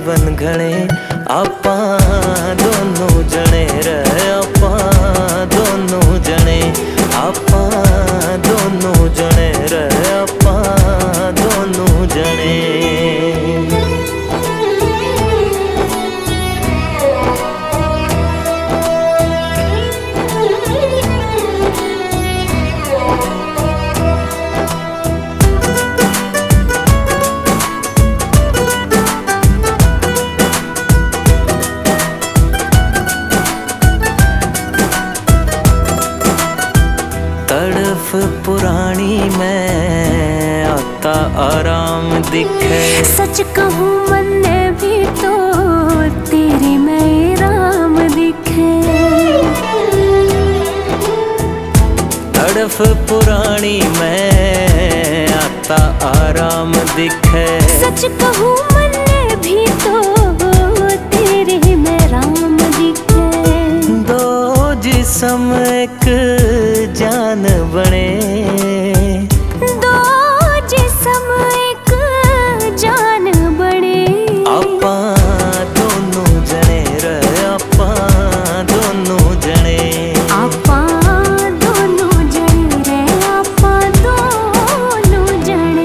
जीवन घणे आपां दोनों जने रे, आपां दोनों जने, आपां दोनों जने रे, आपां दोनों जने। तड़फ पुरानी में आता आराम दिखे, सच कहूँ मन भी तो तेरी में राम दिखे। तड़फ पुरानी में आता आराम दिखे, सच कहूँ मन भी तो तेरे में राम दिखे। दो जिस्म एक जान बने, दो जिस्म एक जान बने, आपां दोनों जने रे, आपां दोनों जने, आपां दोनों जने रे, आपां दोनों जने।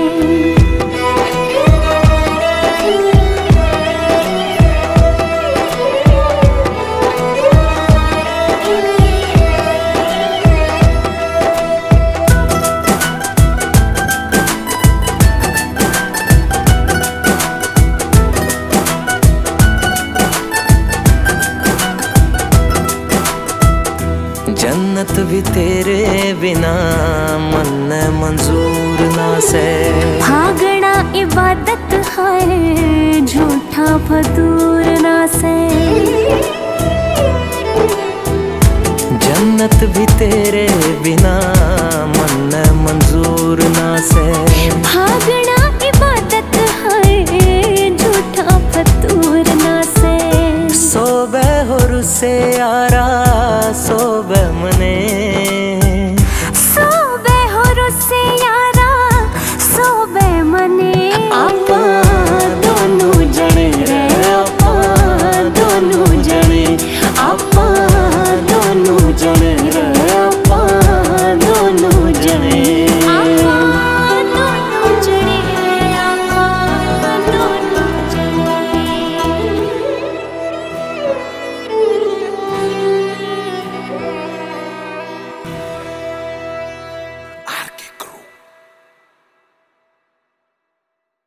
जन्नत भी तेरे बिना मन मंजूर ना से। भागना इबादत है झूठा फतूर ना से। जन्नत भी तेरे बिना मन मंजूर ना से। भागना इबादत है झूठा फतूर ना से। सोबे हो रुसे